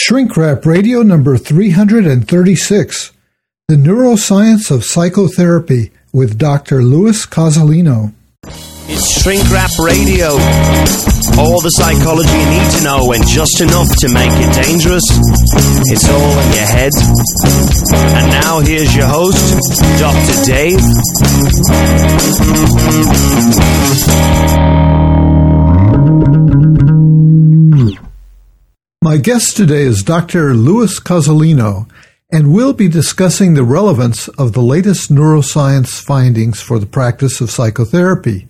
Shrink Wrap Radio number 336, The Neuroscience of Psychotherapy with Dr. Louis Cozolino. It's Shrink Wrap Radio. All the psychology you need to know and just enough to make it dangerous. It's all in your head. And now here's your host, Dr. Dave. My guest today is Dr. Louis Cozolino, and we'll be discussing the relevance of the latest neuroscience findings for the practice of psychotherapy.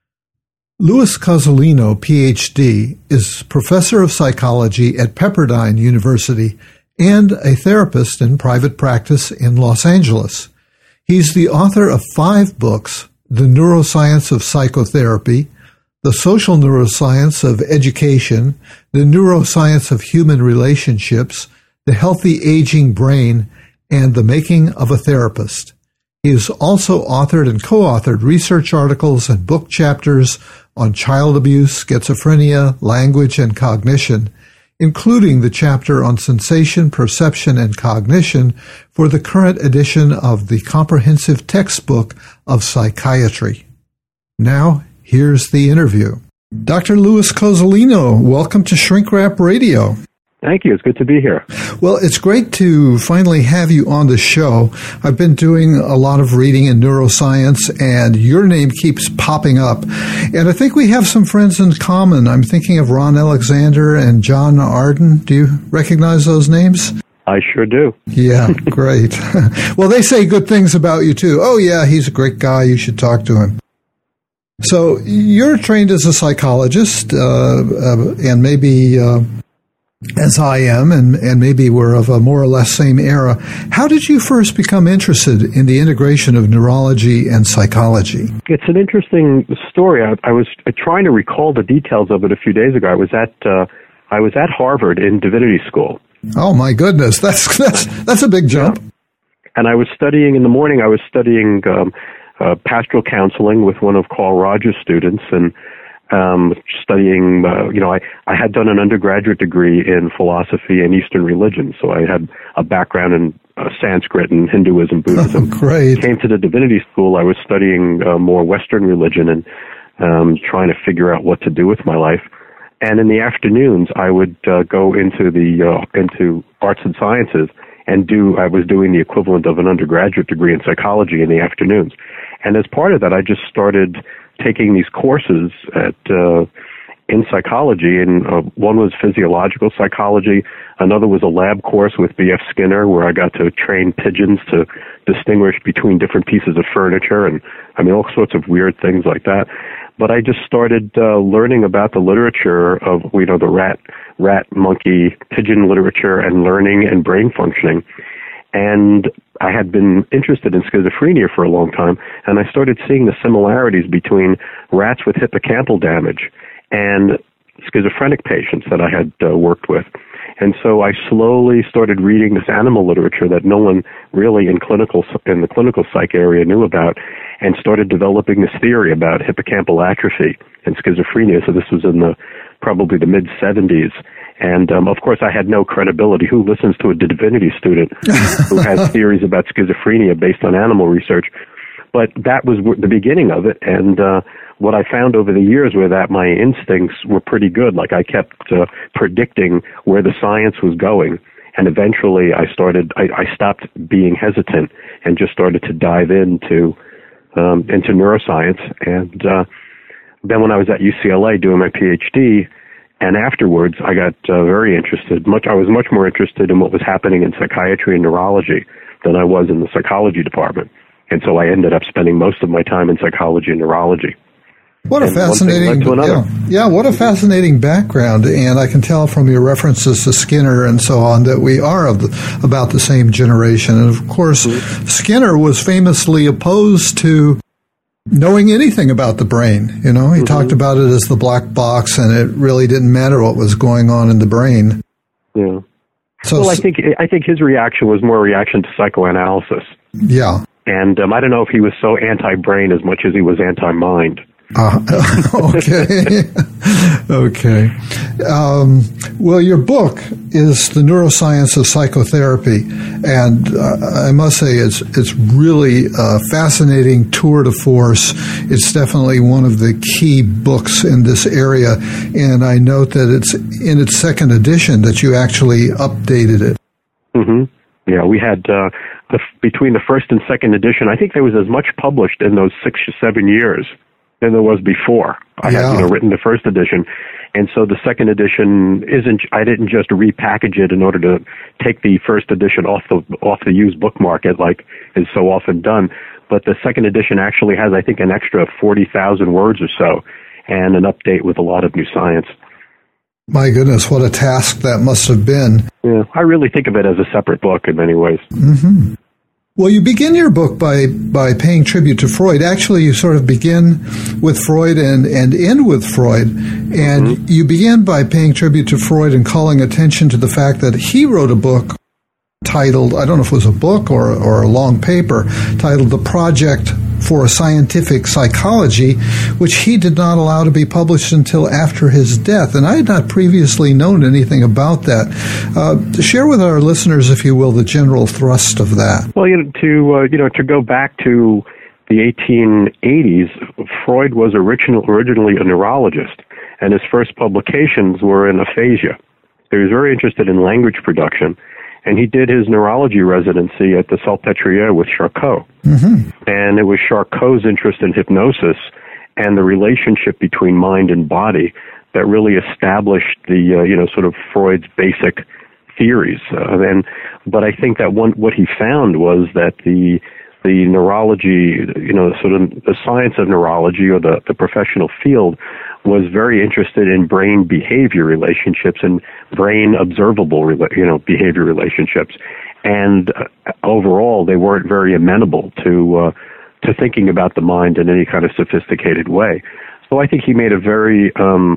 Louis Cozolino, Ph.D., is professor of psychology at Pepperdine University and a therapist in private practice in Los Angeles. He's the author of 5 books, The Neuroscience of Psychotherapy, The Social Neuroscience of Education, The Neuroscience of Human Relationships, The Healthy Aging Brain, and The Making of a Therapist. He has also authored and co-authored research articles and book chapters on child abuse, schizophrenia, language, and cognition, including the chapter on sensation, perception, and cognition for the current edition of the Comprehensive Textbook of Psychiatry. Now, here's the interview. Dr. Louis Cozolino, welcome to Shrink Wrap Radio. Thank you. It's good to be here. Well, it's great to finally have you on the show. I've been doing a lot of reading in neuroscience, and your name keeps popping up. And I think we have some friends in common. I'm thinking of Ron Alexander and John Arden. Do you recognize those names? I sure do. Yeah, great. Well, they say good things about you, too. Oh, yeah, he's a great guy. You should talk to him. So you're trained as a psychologist, and maybe as I am, and maybe we're of a more or less same era. How did you first become interested in the integration of neurology and psychology? It's an interesting story. I was trying to recall the details of it a few days ago. I was at Harvard in divinity school. Oh my goodness, that's a big jump. Yeah. And I was studying in the morning. I was studying pastoral counseling with one of Carl Rogers' students, and studying, I had done an undergraduate degree in philosophy and Eastern religion, so I had a background in Sanskrit and Hinduism, Buddhism. Oh, great. Came to the divinity school. I was studying more Western religion and trying to figure out what to do with my life. And in the afternoons, I would go into into arts and sciences and I was doing the equivalent of an undergraduate degree in psychology in the afternoons. And as part of that, I just started taking these courses in psychology, and one was physiological psychology. Another was a lab course with B.F. Skinner, where I got to train pigeons to distinguish between different pieces of furniture, and all sorts of weird things like that. But I just started learning about the literature of the rat, monkey, pigeon literature, and learning and brain functioning. And I had been interested in schizophrenia for a long time, and I started seeing the similarities between rats with hippocampal damage and schizophrenic patients that I had worked with. And so I slowly started reading this animal literature that no one really in the clinical psych area knew about, and started developing this theory about hippocampal atrophy and schizophrenia. So this was in probably the mid-'70s. And, of course, I had no credibility. Who listens to a divinity student who has theories about schizophrenia based on animal research? But that was the beginning of it. And what I found over the years were that my instincts were pretty good. Like, I kept predicting where the science was going. And eventually I stopped being hesitant and just started to dive into neuroscience. And then when I was at UCLA doing my PhD, and afterwards, I got very interested. I was much more interested in what was happening in psychiatry and neurology than I was in the psychology department. And so I ended up spending most of my time in psychology and neurology. What a fascinating, what a fascinating background. And I can tell from your references to Skinner and so on that we are about the same generation. And of course, Skinner was famously opposed to knowing anything about the brain. He talked about it as the black box, and it really didn't matter what was going on in the brain. Yeah. So, well, I think his reaction was more a reaction to psychoanalysis. Yeah. And I don't know if he was so anti-brain as much as he was anti-mind. Okay. Okay. Well, your book is The Neuroscience of Psychotherapy, and I must say it's really a fascinating tour de force. It's definitely one of the key books in this area, and I note that it's in its second edition that you actually updated it. Mm-hmm. Yeah, we had between the first and second edition, I think there was as much published in those 6 or 7 years than there was before. I had written the first edition, and so the second edition I didn't just repackage it in order to take the first edition off the used book market like is so often done. But the second edition actually has, I think, an extra 40,000 words or so, and an update with a lot of new science. My goodness, what a task that must have been. Yeah, I really think of it as a separate book in many ways. Mm-hmm. Well, you begin your book by paying tribute to Freud. Actually, you sort of begin with Freud and end with Freud. And you begin by paying tribute to Freud and calling attention to the fact that he wrote a book titled, I don't know if it was a book or a long paper, titled The Project for Scientific Psychology, which he did not allow to be published until after his death. And I had not previously known anything about that. Share with our listeners, if you will, the general thrust of that. Well, to go back to the 1880s, Freud was originally a neurologist, and his first publications were in aphasia. He was very interested in language production, and he did his neurology residency at the Salpêtrière with Charcot. Mm-hmm. And it was Charcot's interest in hypnosis and the relationship between mind and body that really established the, sort of Freud's basic theories. But I think that what he found was that the neurology, sort of the science of neurology or the professional field was very interested in brain behavior relationships and brain observable, behavior relationships. And overall, they weren't very amenable to thinking about the mind in any kind of sophisticated way. So I think he made a very,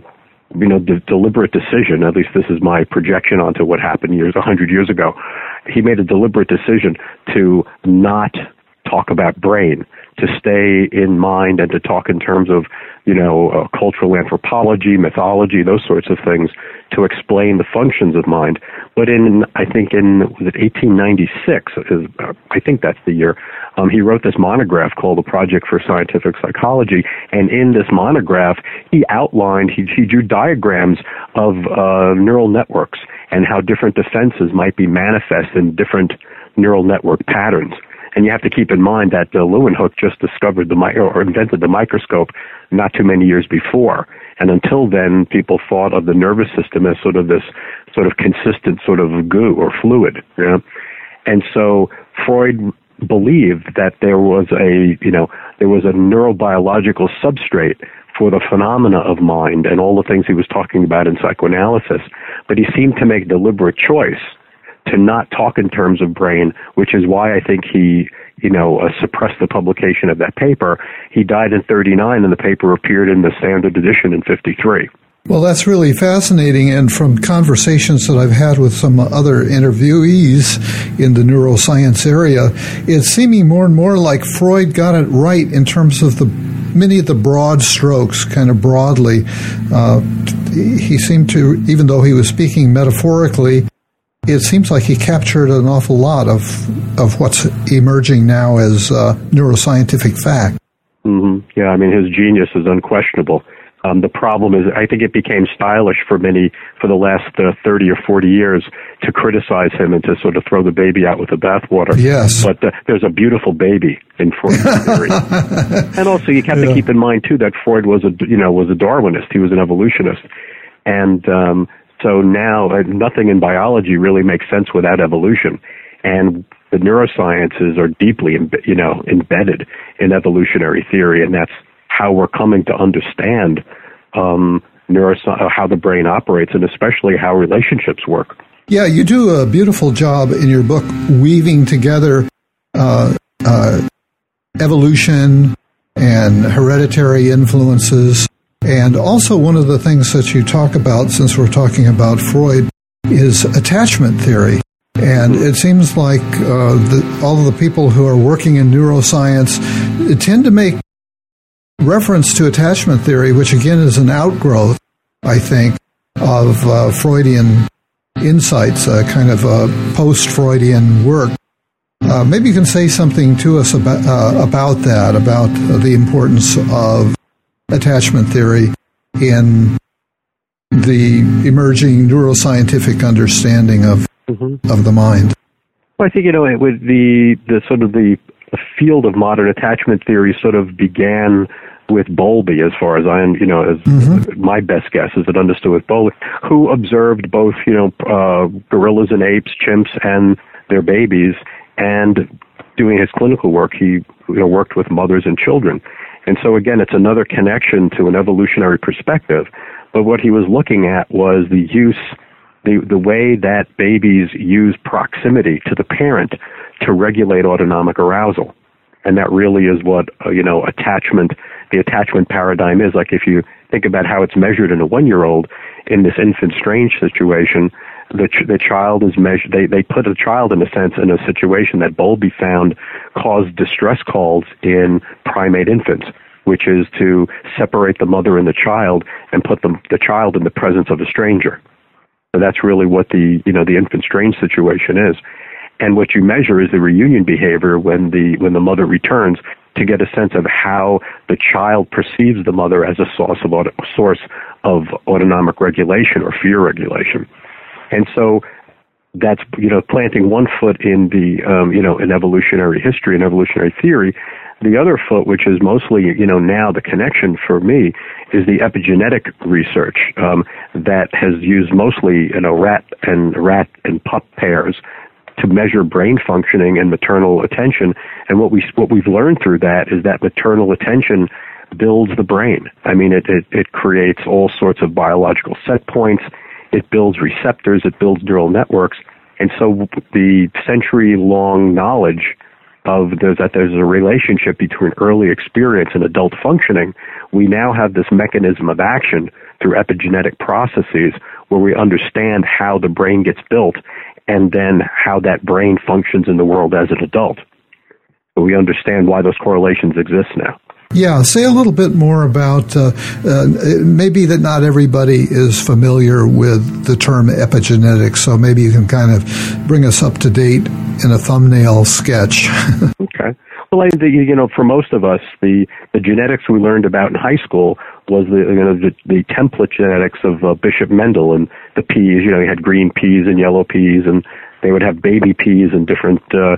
deliberate decision. At least this is my projection onto what happened 100 years ago. He made a deliberate decision to not talk about brain, to stay in mind and to talk in terms of, cultural anthropology, mythology, those sorts of things to explain the functions of mind. But I think in 1896, I think that's the year, he wrote this monograph called The Project for Scientific Psychology. And in this monograph, he drew diagrams of neural networks and how different defenses might be manifest in different neural network patterns. And you have to keep in mind that Leeuwenhoek just discovered invented the microscope not too many years before. And until then, people thought of the nervous system as sort of this sort of consistent sort of goo or fluid. And so Freud believed that there was a neurobiological substrate for the phenomena of mind and all the things he was talking about in psychoanalysis. But he seemed to make a deliberate choice to not talk in terms of brain, which is why I think he, suppressed the publication of that paper. He died in 1939, and the paper appeared in the standard edition in 1953. Well, that's really fascinating, and from conversations that I've had with some other interviewees in the neuroscience area, it's seeming more and more like Freud got it right in terms of many of the broad strokes, kind of broadly. He seemed to, even though he was speaking metaphorically, it seems like he captured an awful lot of what's emerging now as neuroscientific fact. Mm-hmm. Yeah, I mean, his genius is unquestionable. The problem is, I think it became stylish for the last 30 or 40 years to criticize him and to sort of throw the baby out with the bathwater. Yes. But there's a beautiful baby in Freud's theory. And also, you have to keep in mind, too, that Freud was a Darwinist. He was an evolutionist. And so now nothing in biology really makes sense without evolution. And the neurosciences are deeply, embedded in evolutionary theory, and that's how we're coming to understand how the brain operates, and especially how relationships work. Yeah, you do a beautiful job in your book weaving together evolution and hereditary influences. And also one of the things that you talk about, since we're talking about Freud, is attachment theory. And it seems like all of the people who are working in neuroscience tend to make reference to attachment theory, which again is an outgrowth, I think, of Freudian insights, kind of post-Freudian work. Maybe you can say something to us about that, about the importance of attachment theory in the emerging neuroscientific understanding of the mind. Well, I think, with the sort of the field of modern attachment theory sort of began with Bowlby, as far as I am, my best guess is it understood with Bowlby, who observed both, gorillas and apes, chimps, and their babies, and doing his clinical work, he worked with mothers and children. And so again, it's another connection to an evolutionary perspective. But what he was looking at was the way that babies use proximity to the parent to regulate autonomic arousal. And that really is what, the attachment paradigm is. Like if you think about how it's measured in a 1-year-old, in this infant strange situation, the child is measured, they put a child, in a sense, in a situation that Bowlby found caused distress calls in primate infants, which is to separate the mother and the child and put the child in the presence of a stranger. So that's really what the infant strange situation is. And what you measure is the reunion behavior when the mother returns, to get a sense of how the child perceives the mother as a source of autonomic regulation or fear regulation. And so that's, planting one foot in the, in evolutionary history and evolutionary theory. The other foot, which is mostly, now the connection for me, is the epigenetic research that has used mostly, rat and pup pairs to measure brain functioning and maternal attention. And what we've learned through that is that maternal attention builds the brain. I mean, it creates all sorts of biological set points. It builds receptors. It builds neural networks. And so the century-long knowledge that there's a relationship between early experience and adult functioning, we now have this mechanism of action through epigenetic processes where we understand how the brain gets built and then how that brain functions in the world as an adult. So we understand why those correlations exist now. Yeah, say a little bit more about, maybe that not everybody is familiar with the term epigenetics, so maybe you can kind of bring us up to date in a thumbnail sketch. Okay. Well, for most of us, the genetics we learned about in high school was the template genetics of Bishop Mendel, and the peas. You had green peas and yellow peas, and they would have baby peas in different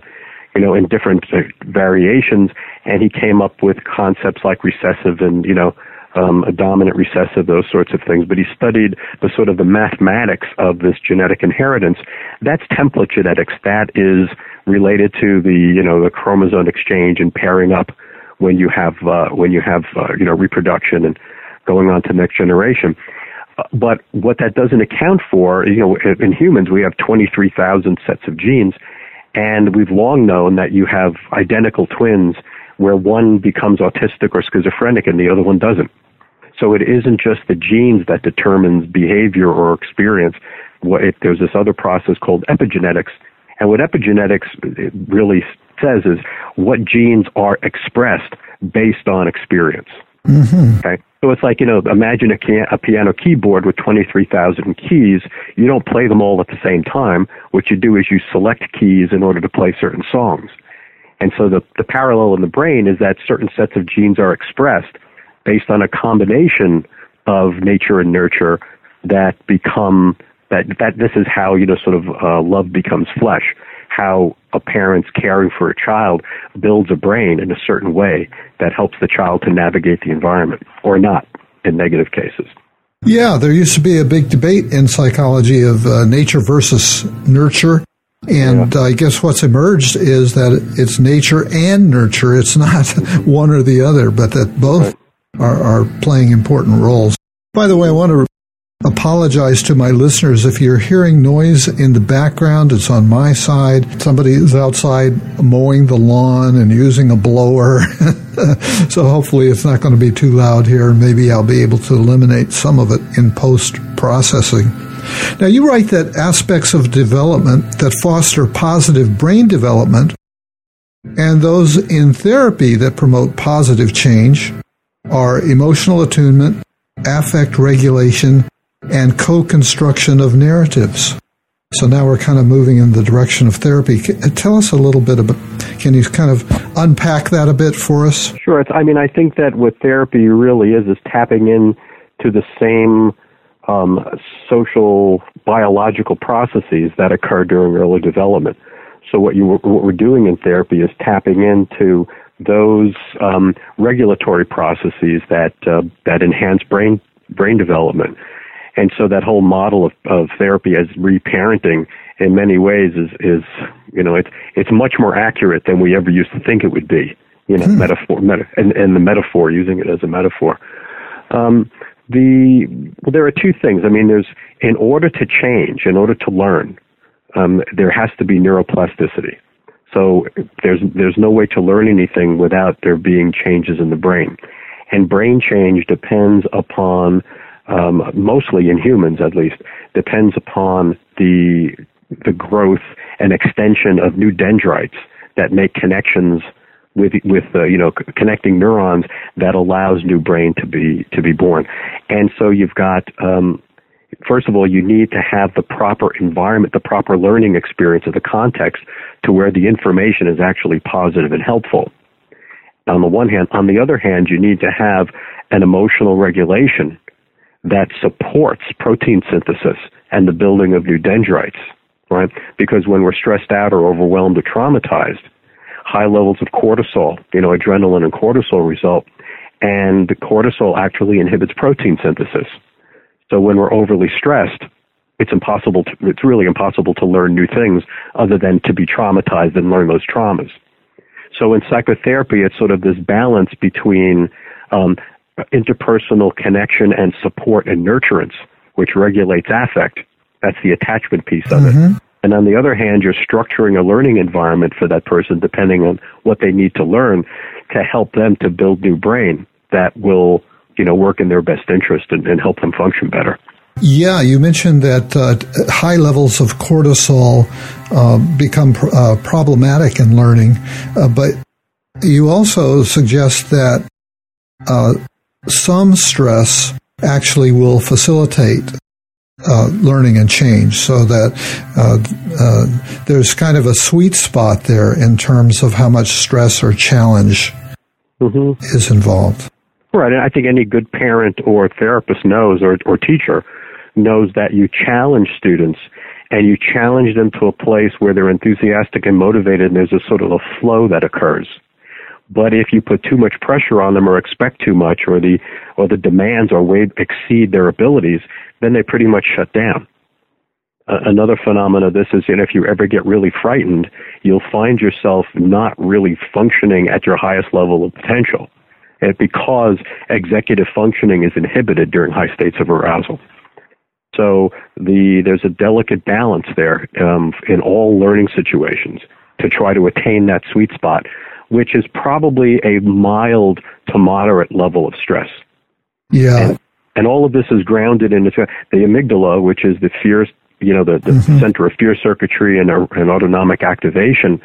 in different variations, and he came up with concepts like recessive and, a dominant recessive, those sorts of things. But he studied the mathematics of this genetic inheritance. That's template genetics. That is related to the chromosome exchange and pairing up when you have reproduction and going on to the next generation. But what that doesn't account for, in humans, we have 23,000 sets of genes. And we've long known that you have identical twins where one becomes autistic or schizophrenic and the other one doesn't. So it isn't just the genes that determines behavior or experience. There's this other process called epigenetics. And what epigenetics really says is what genes are expressed based on experience. Mm-hmm. Okay? So it's like, imagine a piano keyboard with 23,000 keys. You don't play them all at the same time. What you do is you select keys in order to play certain songs. And so the parallel in the brain is that certain sets of genes are expressed based on a combination of nature and nurture that become, that this is how, love becomes flesh. How a parent's caring for a child builds a brain in a certain way that helps the child to navigate the environment, or not, in negative cases. Yeah, there used to be a big debate in psychology of nature versus nurture. And I guess what's emerged is that it's nature and nurture. It's not one or the other, but that both are playing important roles. By the way, I want to apologize to my listeners if you're hearing noise in the background. It's on my side. Somebody is outside mowing the lawn and using a blower. So hopefully it's not going to be too loud here. Maybe I'll be able to eliminate some of it in post-processing. Now, you write that aspects of development that foster positive brain development and those in therapy that promote positive change are emotional attunement, affect regulation, and co-construction of narratives. So now we're kind of moving in the direction of therapy. Tell us a little bit about, can you kind of unpack that a bit for us? Sure. I think that what therapy really is tapping in to the same social biological processes that occur during early development. So what we're doing in therapy is tapping into those regulatory processes that enhance brain development. And so that whole model of therapy as reparenting in many ways is it's much more accurate than we ever used to think it would be. Metaphor, and the metaphor, using it as a metaphor. There are two things. I mean, in order to change, in order to learn, there has to be neuroplasticity. So there's no way to learn anything without there being changes in the brain. And brain change depends upon, mostly in humans at least, depends upon the growth and extension of new dendrites that make connections with connecting neurons that allows new brain to be born. And so you've got, first of all, you need to have the proper environment, the proper learning experience of the context to where the information is actually positive and helpful. On the one hand. On the other hand, you need to have an emotional regulation that supports protein synthesis and the building of new dendrites, right? Because when we're stressed out or overwhelmed or traumatized, high levels of cortisol, adrenaline and cortisol result, and cortisol actually inhibits protein synthesis. So when we're overly stressed, it's really impossible to learn new things other than to be traumatized and learn those traumas. So in psychotherapy, it's sort of this balance between interpersonal connection and support and nurturance, which regulates affect. That's the attachment piece of it. And on the other hand, you're structuring a learning environment for that person depending on what they need to learn to help them to build new brain that will, work in their best interest and help them function better. Yeah, you mentioned that high levels of cortisol become problematic in learning, but you also suggest that some stress actually will facilitate learning and change, so that there's kind of a sweet spot there in terms of how much stress or challenge is involved. Right, and I think any good parent or therapist knows, or teacher knows that you challenge students and you challenge them to a place where they're enthusiastic and motivated, and there's a sort of a flow that occurs. But if you put too much pressure on them or expect too much, or the demands exceed their abilities, then they pretty much shut down. Another phenomenon of this is, if you ever get really frightened, you'll find yourself not really functioning at your highest level of potential, because executive functioning is inhibited during high states of arousal. So there's a delicate balance there in all learning situations to try to attain that sweet spot, which is probably a mild to moderate level of stress. Yeah. And all of this is grounded in the amygdala, which is the fear, the center of fear circuitry and autonomic activation.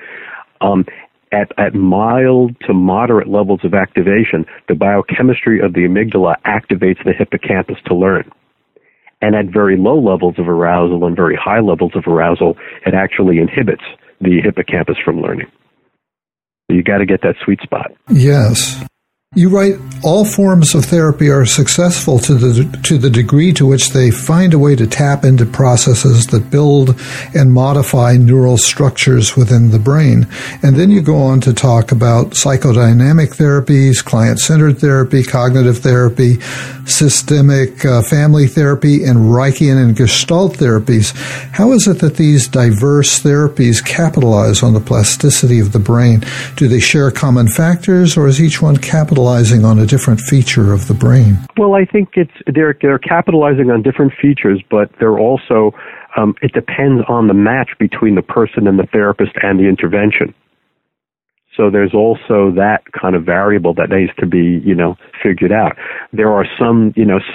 At mild to moderate levels of activation, the biochemistry of the amygdala activates the hippocampus to learn. And at very low levels of arousal and very high levels of arousal, it actually inhibits the hippocampus from learning. You got to get that sweet spot. Yes. You write, all forms of therapy are successful to the degree to which they find a way to tap into processes that build and modify neural structures within the brain. And then you go on to talk about psychodynamic therapies, client-centered therapy, cognitive therapy, systemic family therapy, and Reichian and Gestalt therapies. How is it that these diverse therapies capitalize on the plasticity of the brain? Do they share common factors, or is each one capitalizing on a different feature of the brain? Well, I think they're capitalizing on different features, but they're also it depends on the match between the person and the therapist and the intervention. So there's also that kind of variable that needs to be figured out. There are some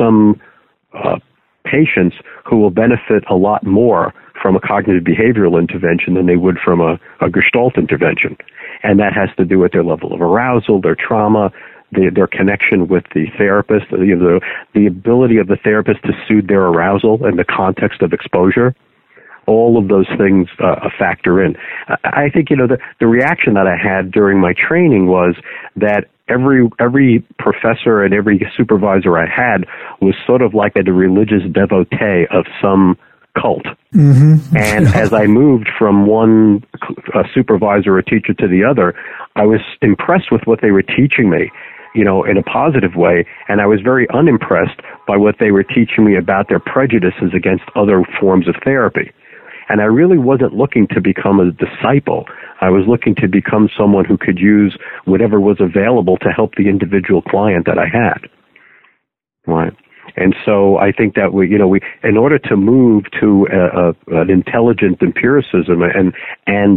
patients who will benefit a lot more from a cognitive behavioral intervention than they would from a Gestalt intervention. And that has to do with their level of arousal, their trauma, their connection with the therapist, the ability of the therapist to soothe their arousal in the context of exposure. All of those things factor in. I think, the reaction that I had during my training was that every professor and every supervisor I had was sort of like a religious devotee of some cult. Mm-hmm. And as I moved from one supervisor or teacher to the other, I was impressed with what they were teaching me, in a positive way, and I was very unimpressed by what they were teaching me about their prejudices against other forms of therapy. And I really wasn't looking to become a disciple. I was looking to become someone who could use whatever was available to help the individual client that I had. Right. And so I think that we, in order to move to an intelligent empiricism and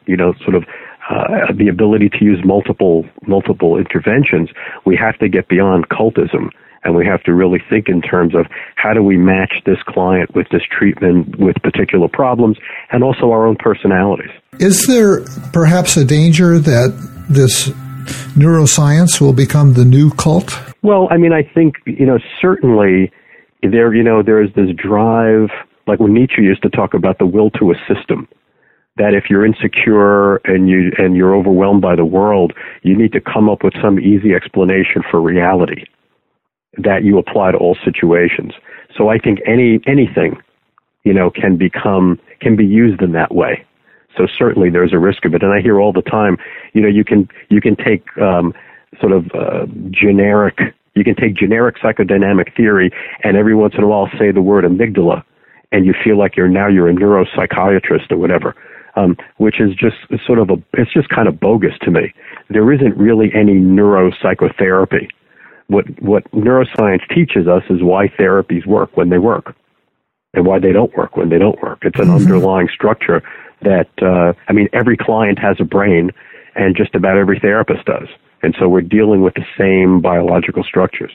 the ability to use multiple interventions, we have to get beyond cultism. And we have to really think in terms of how do we match this client with this treatment with particular problems and also our own personalities. Is there perhaps a danger that this neuroscience will become the new cult? Well, I think, certainly there is this drive, like when Nietzsche used to talk about the will to a system, that if you're insecure and you're overwhelmed by the world, you need to come up with some easy explanation for reality that you apply to all situations. So I think anything, can be used in that way. So certainly there's a risk of it. And I hear all the time, you can take generic psychodynamic theory and every once in a while say the word amygdala and you feel like you're a neuropsychiatrist or whatever, which is just it's just kind of bogus to me. There isn't really any neuropsychotherapy. What neuroscience teaches us is why therapies work when they work and why they don't work when they don't work. It's an underlying structure that, every client has a brain and just about every therapist does. And so we're dealing with the same biological structures.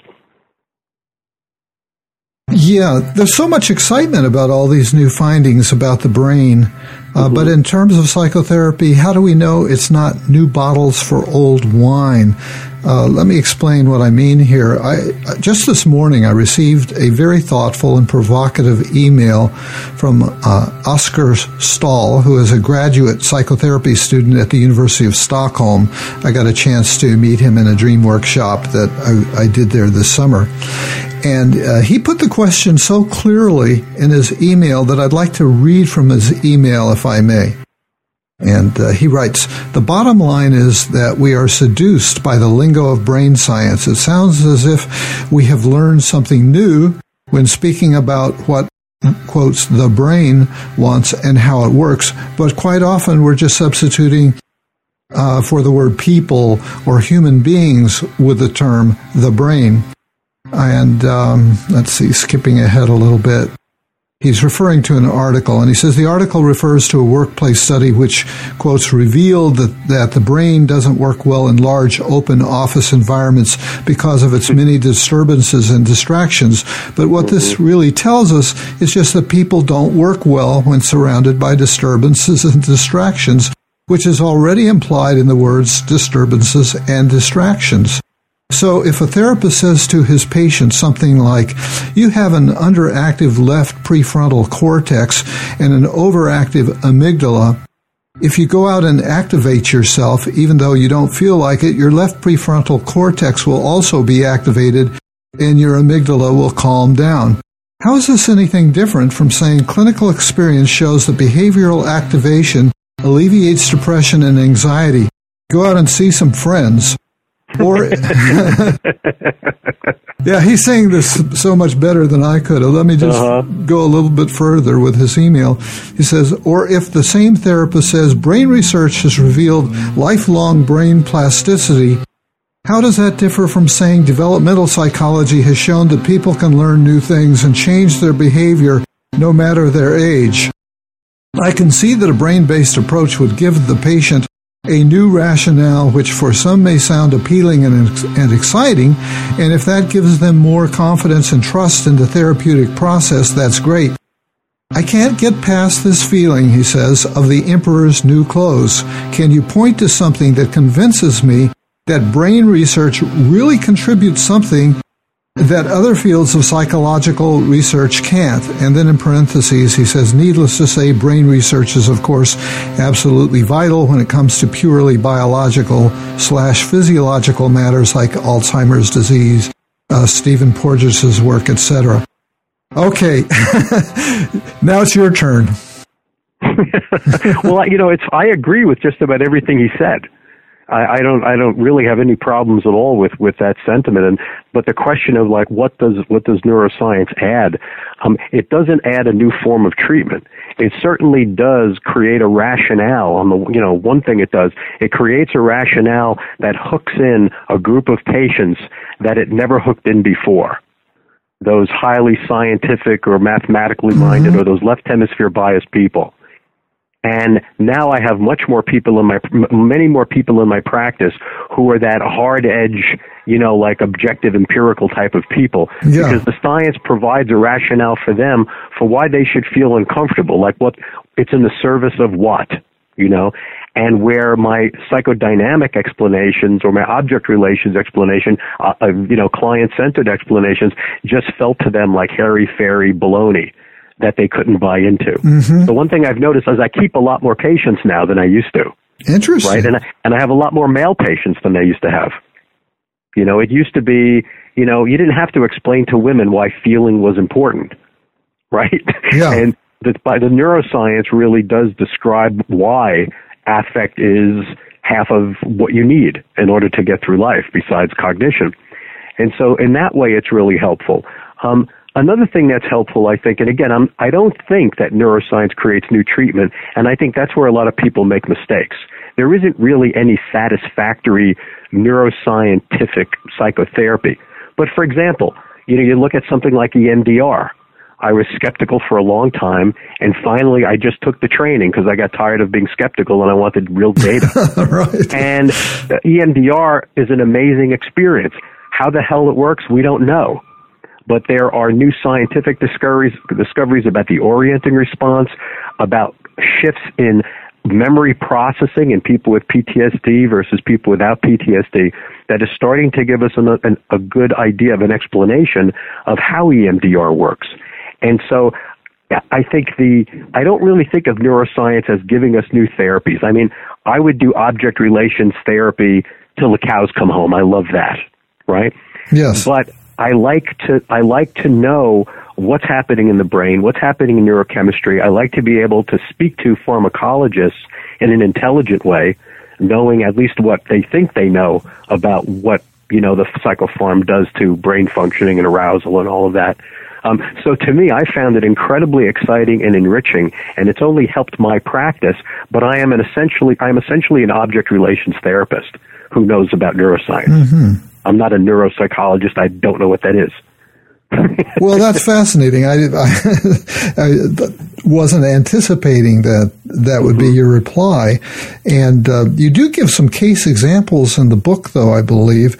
Yeah, there's so much excitement about all these new findings about the brain. But in terms of psychotherapy, how do we know it's not new bottles for old wine? Let me explain what I mean here. Just this morning, I received a very thoughtful and provocative email from Oscar Stahl, who is a graduate psychotherapy student at the University of Stockholm. I got a chance to meet him in a dream workshop that I did there this summer. And he put the question so clearly in his email that I'd like to read from his email, if I may. And he writes, "The bottom line is that we are seduced by the lingo of brain science. It sounds as if we have learned something new when speaking about what, quotes, the brain wants and how it works, but quite often we're just substituting for the word people or human beings with the term the brain." And let's see, skipping ahead a little bit. He's referring to an article, and he says the article refers to a workplace study which, quotes, revealed that the brain doesn't work well in large open office environments because of its many disturbances and distractions. But what this really tells us is just that people don't work well when surrounded by disturbances and distractions, which is already implied in the words disturbances and distractions. So if a therapist says to his patient something like, "You have an underactive left prefrontal cortex and an overactive amygdala. If you go out and activate yourself, even though you don't feel like it, your left prefrontal cortex will also be activated and your amygdala will calm down." How is this anything different from saying clinical experience shows that behavioral activation alleviates depression and anxiety? Go out and see some friends. Or, yeah, he's saying this so much better than I could. Let me just go a little bit further with his email. He says, or if the same therapist says brain research has revealed lifelong brain plasticity, how does that differ from saying developmental psychology has shown that people can learn new things and change their behavior no matter their age? I can see that a brain-based approach would give the patient a new rationale which for some may sound appealing and exciting, and if that gives them more confidence and trust in the therapeutic process, that's great. I can't get past this feeling, he says, of the emperor's new clothes. Can you point to something that convinces me that brain research really contributes something that other fields of psychological research can't. And then in parentheses, he says, needless to say, brain research is, of course, absolutely vital when it comes to purely biological/physiological matters like Alzheimer's disease, Stephen Porges' work, etc. Okay, now it's your turn. Well, I agree with just about everything he said. I don't really have any problems at all with that sentiment. But the question of like what does neuroscience add? It doesn't add a new form of treatment. It certainly does create a rationale on the one thing it does. It creates a rationale that hooks in a group of patients that it never hooked in before. Those highly scientific or mathematically minded or those left hemisphere biased people. And now I have many more people in my practice who are that hard edge, like objective empirical type of people. Yeah. Because the science provides a rationale for them for why they should feel uncomfortable. Like it's in the service of what, and where my psychodynamic explanations or my object relations explanation, client-centered explanations just felt to them like hairy-fairy baloney that they couldn't buy into. The one thing I've noticed is I keep a lot more patients now than I used to. Interesting. Right? And I have a lot more male patients than I used to have. It used to be, you didn't have to explain to women why feeling was important. Right? Yeah. And the neuroscience really does describe why affect is half of what you need in order to get through life besides cognition. And so in that way, it's really helpful. Another thing that's helpful, I think, and again, I don't think that neuroscience creates new treatment, and I think that's where a lot of people make mistakes. There isn't really any satisfactory neuroscientific psychotherapy. But for example, you look at something like EMDR. I was skeptical for a long time, and finally I just took the training because I got tired of being skeptical and I wanted real data. Right. And EMDR is an amazing experience. How the hell it works, we don't know. But there are new scientific discoveries about the orienting response, about shifts in memory processing in people with PTSD versus people without PTSD that is starting to give us a good idea of an explanation of how EMDR works. And so I don't really think of neuroscience as giving us new therapies. I mean, I would do object relations therapy till the cows come home. I love that, right? Yes. But I like to know what's happening in the brain, what's happening in neurochemistry. I like to be able to speak to pharmacologists in an intelligent way, knowing at least what they think they know about what, the psychopharm does to brain functioning and arousal and all of that. So to me, I found it incredibly exciting and enriching, and it's only helped my practice, but I'm essentially an object relations therapist who knows about neuroscience. I'm not a neuropsychologist. I don't know what that is. Well, that's fascinating. I wasn't anticipating that would be your reply. And you do give some case examples in the book, though, I believe.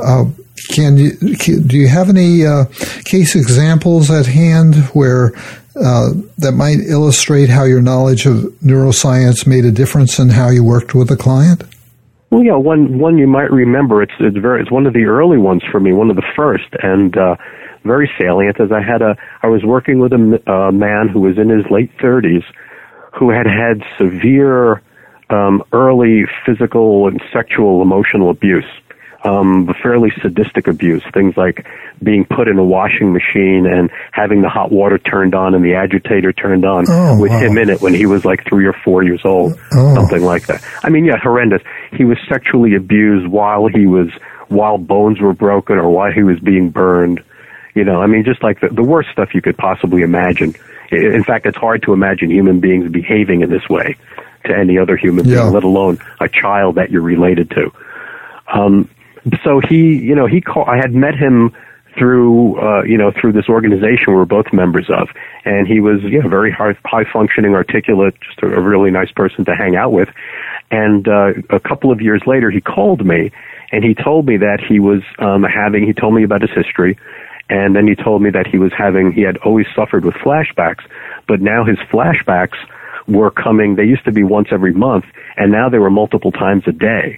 Do you have any case examples at hand where that might illustrate how your knowledge of neuroscience made a difference in how you worked with a client? Well, yeah, one you might remember. It's one of the early ones for me, one of the first, and very salient. As I was working with a man who was in his late 30s, who had severe early physical and sexual emotional abuse, fairly sadistic abuse, things like being put in a washing machine and having the hot water turned on and the agitator turned on him in it when he was like 3 or 4 years old, something like that. I mean, yeah, horrendous. He was sexually abused while bones were broken or while he was being burned. I mean, just like the worst stuff you could possibly imagine. In fact, it's hard to imagine human beings behaving in this way to any other human being, let alone a child that you're related to. So I had met him through this organization we were both members of, and he was, very high functioning, articulate, just a really nice person to hang out with. And, a couple of years later, he called me and he told me that he was, he told me about his history. And then he told me that he had always suffered with flashbacks, but now his flashbacks were coming, they used to be once every month, and now they were multiple times a day.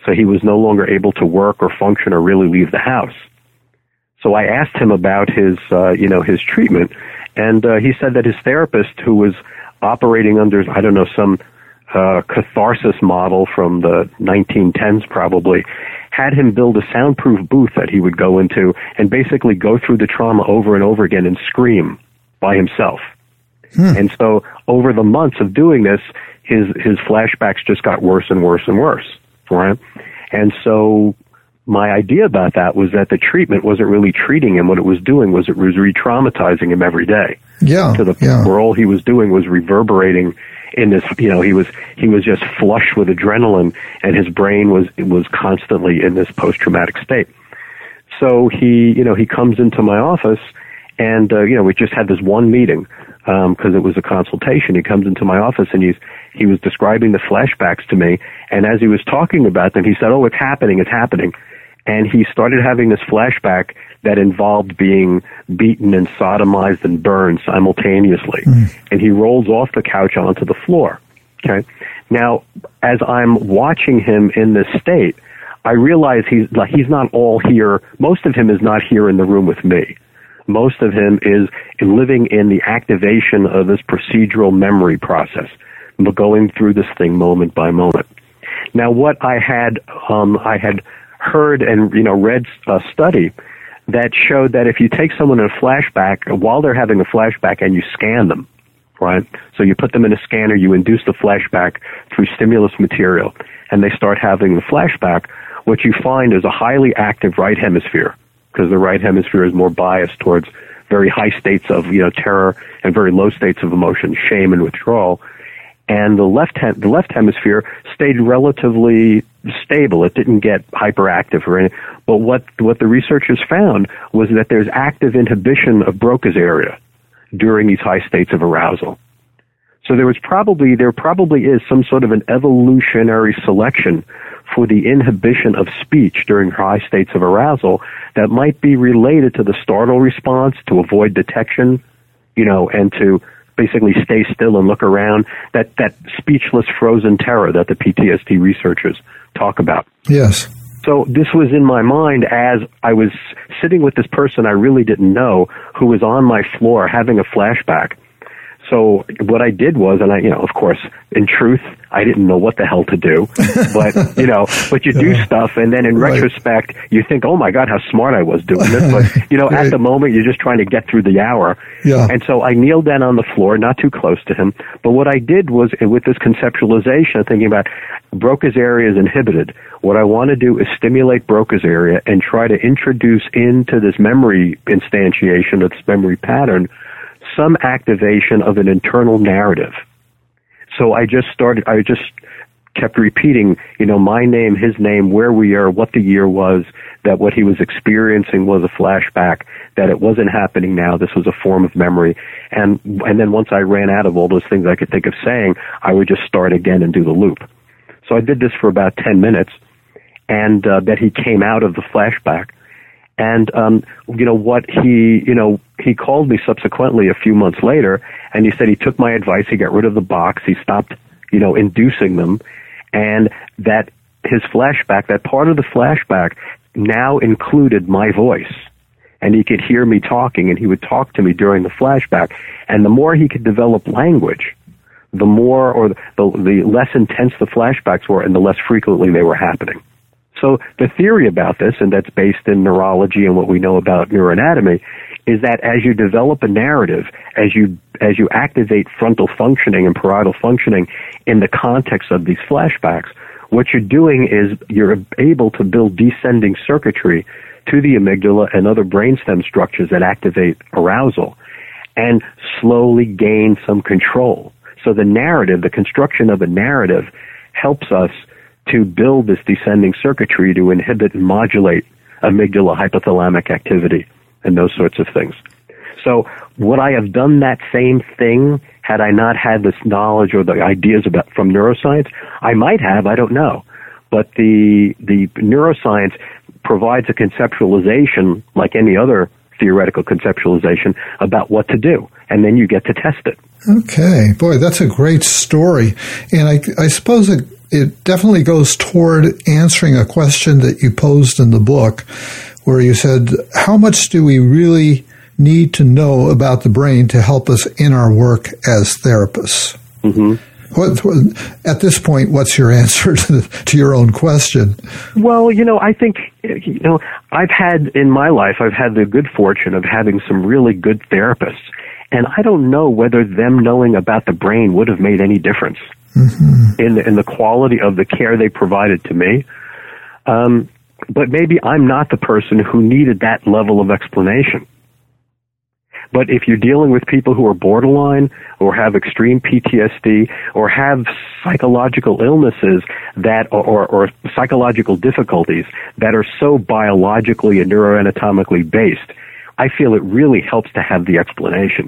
So he was no longer able to work or function or really leave the house. So I asked him about his treatment, and he said that his therapist, who was operating under, I don't know, some catharsis model from the 1910s probably, had him build a soundproof booth that he would go into and basically go through the trauma over and over again and scream by himself. And so over the months of doing this, his flashbacks just got worse and worse and worse, right? And so my idea about that was that the treatment wasn't really treating him. What it was doing was it was re-traumatizing him every day. To the point where all he was doing was reverberating in this, he was just flush with adrenaline, and his brain was constantly in this post-traumatic state. So he comes into my office, and we just had this one meeting because it was a consultation. He comes into my office, and he was describing the flashbacks to me, and as he was talking about them, he said, "Oh, it's happening. And he started having this flashback that involved being beaten and sodomized and burned simultaneously. And he rolls off the couch onto the floor. Okay. Now, as I'm watching him in this state, I realize he's not all here. Most of him is not here in the room with me. Most of him is living in the activation of this procedural memory process, going through this thing moment by moment. Now, what I had heard and read a study that showed that if you take someone in a flashback while they're having a flashback and you scan them, right? So you put them in a scanner, you induce the flashback through stimulus material, and they start having the flashback, what you find is a highly active right hemisphere, because the right hemisphere is more biased towards very high states of terror and very low states of emotion, shame and withdrawal. And the left hemisphere stayed relatively stable. It didn't get hyperactive or anything. But what the researchers found was that there's active inhibition of Broca's area during these high states of arousal. So there probably is some sort of an evolutionary selection for the inhibition of speech during high states of arousal that might be related to the startle response to avoid detection, and to basically stay still and look around, that speechless frozen terror that the PTSD researchers talk about. Yes. So this was in my mind as I was sitting with this person I really didn't know who was on my floor having a flashback. So what I did was, and of course, in truth, I didn't know what the hell to do, but, but you do stuff, and then in retrospect, you think, oh my God, how smart I was doing this. But, at the moment, you're just trying to get through the hour. Yeah. And so I kneeled down on the floor, not too close to him. But what I did was, with this conceptualization, thinking about Broca's area is inhibited. What I want to do is stimulate Broca's area and try to introduce into this memory instantiation, of this memory pattern, some activation of an internal narrative. So I just kept repeating, my name, his name, where we are, what the year was, that what he was experiencing was a flashback, that it wasn't happening now, this was a form of memory. And then once I ran out of all those things I could think of saying, I would just start again and do the loop. So I did this for about 10 minutes, and that he came out of the flashback. And, what he called me subsequently a few months later, and he said he took my advice, he got rid of the box, he stopped, inducing them, and that his flashback, that part of the flashback now included my voice. And he could hear me talking, and he would talk to me during the flashback. And the more he could develop language, the more, or the less intense the flashbacks were, and the less frequently they were happening. So the theory about this, and that's based in neurology and what we know about neuroanatomy, is that as you develop a narrative, as you activate frontal functioning and parietal functioning in the context of these flashbacks, what you're doing is you're able to build descending circuitry to the amygdala and other brainstem structures that activate arousal and slowly gain some control. So the narrative, the construction of a narrative, helps us to build this descending circuitry to inhibit and modulate amygdala hypothalamic activity and those sorts of things. So would I have done that same thing had I not had this knowledge or the ideas from neuroscience? I might have, I don't know. But the neuroscience provides a conceptualization, like any other theoretical conceptualization, about what to do. And then you get to test it. Okay. Boy, that's a great story. And I suppose it definitely goes toward answering a question that you posed in the book, where you said, how much do we really need to know about the brain to help us in our work as therapists? Mm-hmm. At this point, what's your answer to your own question? Well, I think, I've had the good fortune of having some really good therapists, and I don't know whether them knowing about the brain would have made any difference in the quality of the care they provided to me. But maybe I'm not the person who needed that level of explanation. But if you're dealing with people who are borderline or have extreme PTSD or have psychological illnesses or psychological difficulties that are so biologically and neuroanatomically based, I feel it really helps to have the explanation.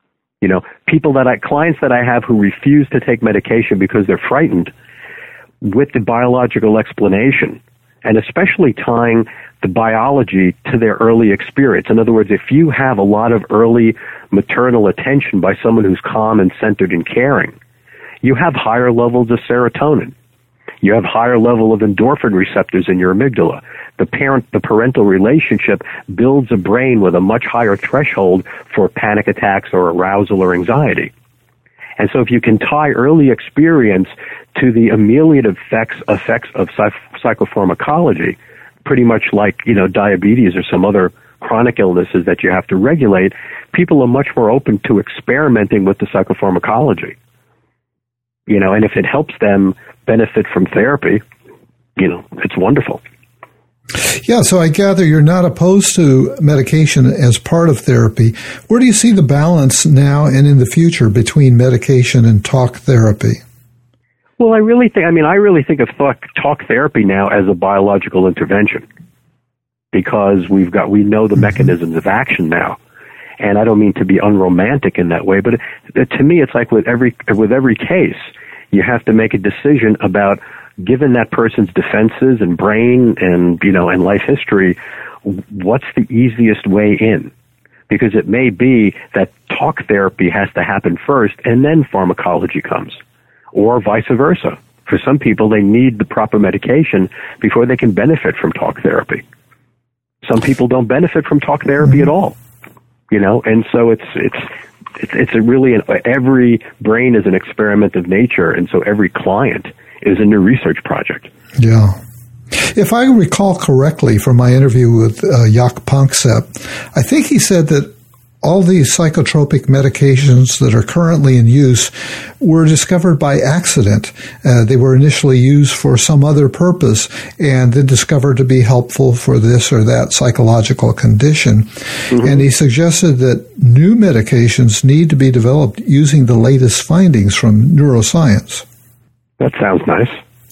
Clients that I have who refuse to take medication because they're frightened, with the biological explanation, and especially tying the biology to their early experience. In other words, if you have a lot of early maternal attention by someone who's calm and centered and caring, you have higher levels of serotonin. You have higher level of endorphin receptors in your amygdala. The parental relationship builds a brain with a much higher threshold for panic attacks or arousal or anxiety. And so if you can tie early experience to the ameliorative effects of psychopharmacology, pretty much like, diabetes or some other chronic illnesses that you have to regulate, people are much more open to experimenting with the psychopharmacology. And if it helps them benefit from therapy, it's wonderful. Yeah, so I gather you're not opposed to medication as part of therapy. Where do you see the balance now and in the future between medication and talk therapy? Well, I really think of talk therapy now as a biological intervention, because we know the mechanisms of action now. And I don't mean to be unromantic in that way, but to me, it's like with every case, you have to make a decision about, given that person's defenses and brain and life history, what's the easiest way in? Because it may be that talk therapy has to happen first and then pharmacology comes, or vice versa. For some people, they need the proper medication before they can benefit from talk therapy. Some people don't benefit from talk therapy at all, and so it's every brain is an experiment of nature, and so every client is a new research project. Yeah. If I recall correctly from my interview with Jaak Panksepp, I think he said that all these psychotropic medications that are currently in use were discovered by accident. They were initially used for some other purpose and then discovered to be helpful for this or that psychological condition. Mm-hmm. And he suggested that new medications need to be developed using the latest findings from neuroscience. That sounds nice.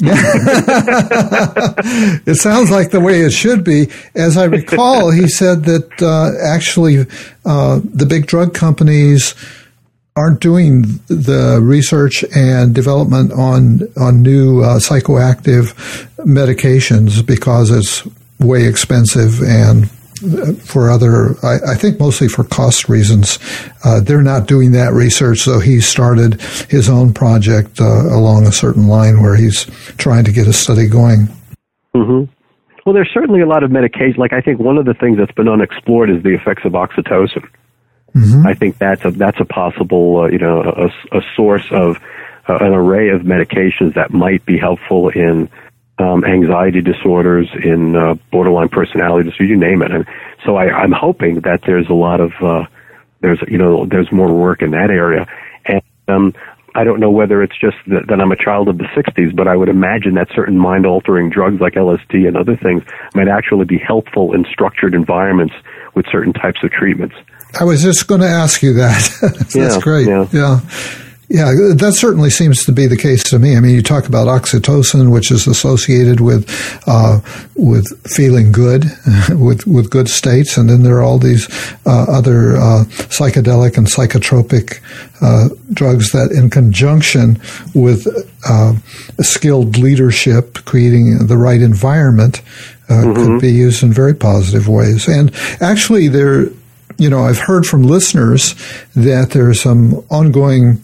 It sounds like the way it should be. As I recall, he said that actually the big drug companies aren't doing the research and development on new psychoactive medications because it's way expensive and for other, I think mostly for cost reasons. They're not doing that research, so he started his own project along a certain line where he's trying to get a study going. Mm-hmm. Well, there's certainly a lot of medication. Like, I think one of the things that's been unexplored is the effects of oxytocin. Mm-hmm. I think that's a possible, a source of an array of medications that might be helpful in anxiety disorders, in borderline personality disorders, you name it. And so I'm hoping that there's a lot of there's more work in that area. And I don't know whether it's just that I'm a child of the 60s, but I would imagine that certain mind-altering drugs like LSD and other things might actually be helpful in structured environments with certain types of treatments. I was just going to ask you that. That's great. Yeah. Yeah, that certainly seems to be the case to me. I mean, you talk about oxytocin, which is associated with feeling good, with good states, and then there are all these other psychedelic and psychotropic drugs that, in conjunction with skilled leadership, creating the right environment, could be used in very positive ways. And actually, I've heard from listeners that there's some ongoing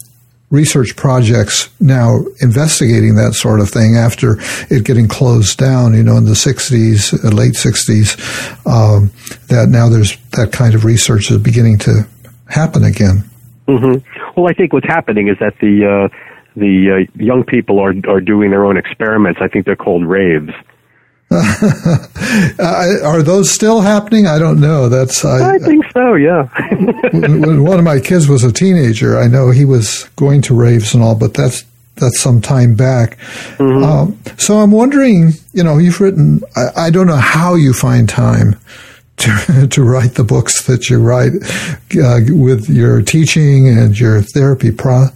research projects now investigating that sort of thing after it getting closed down, in the 60s, late 60s, that now there's that kind of research is beginning to happen again. Mm-hmm. Well, I think what's happening is that the young people are doing their own experiments. I think they're called raves. Are those still happening? I don't know. I think so, yeah. When one of my kids was a teenager, I know he was going to raves and all, but that's some time back. Mm-hmm. So I'm wondering, you've written, I don't know how you find time to write the books that you write with your teaching and your therapy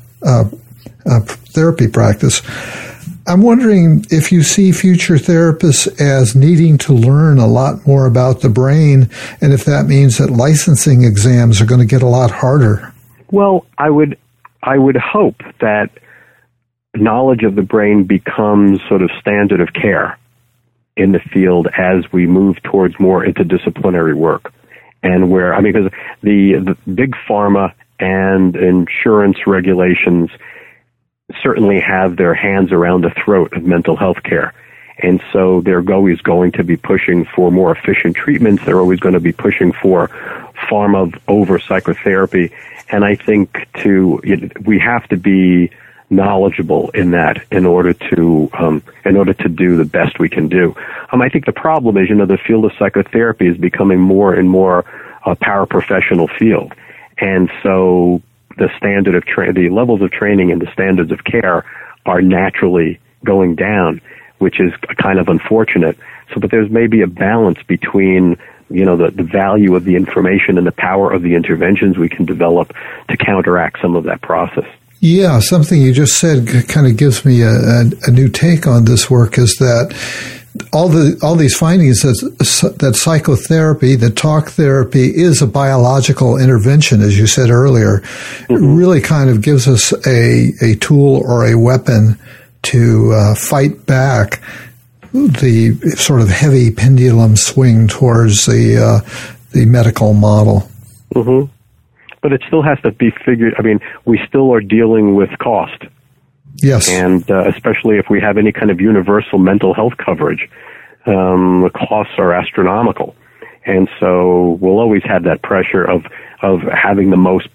practice. I'm wondering if you see future therapists as needing to learn a lot more about the brain, and if that means that licensing exams are going to get a lot harder. Well, I would hope that knowledge of the brain becomes sort of standard of care in the field as we move towards more interdisciplinary work, and because the big pharma and insurance regulations certainly have their hands around the throat of mental health care. And so they're always going to be pushing for more efficient treatments. They're always going to be pushing for pharma over psychotherapy. And I think we have to be knowledgeable in that in order to do the best we can do. I think the problem is, the field of psychotherapy is becoming more and more a paraprofessional field. And so the standard of the levels of training and the standards of care are naturally going down, which is kind of unfortunate. So, but there's maybe a balance between, the value of the information and the power of the interventions we can develop to counteract some of that process. Yeah, something you just said kind of gives me a new take on this work, is that all these findings that psychotherapy, that talk therapy, is a biological intervention, as you said earlier. Mm-hmm. It really kind of gives us a tool or a weapon to fight back the sort of heavy pendulum swing towards the medical model. Mm-hmm. But it still has to be figured. We still are dealing with cost. Yes. And especially if we have any kind of universal mental health coverage, the costs are astronomical. And so we'll always have that pressure of having the most,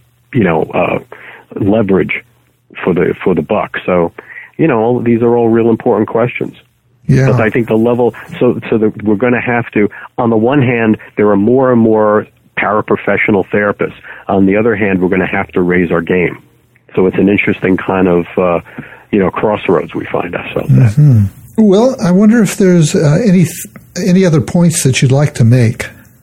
leverage for the buck. So, these are all real important questions. Yeah. But I think the level, we're going to have to, on the one hand, there are more and more paraprofessional therapists. On the other hand, we're going to have to raise our game. So it's an interesting kind of, crossroads we find ourselves at. Mm-hmm. Well, I wonder if there's any other points that you'd like to make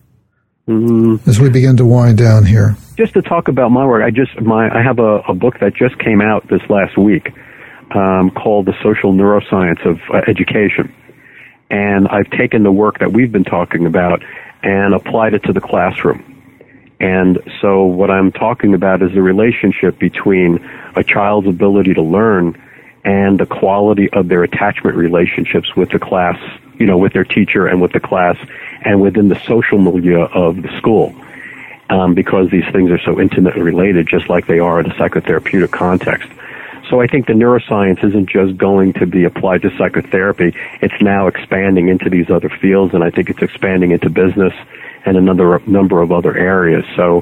as we begin to wind down here. Just to talk about my work, I have a book that just came out this last week called The Social Neuroscience of Education. And I've taken the work that we've been talking about and applied it to the classroom. And so what I'm talking about is the relationship between a child's ability to learn and the quality of their attachment relationships with the class, with their teacher and with the class and within the social milieu of the school. Because these things are so intimately related, just like they are in a psychotherapeutic context. So I think the neuroscience isn't just going to be applied to psychotherapy. It's now expanding into these other fields, and I think it's expanding into business and another number of other areas. So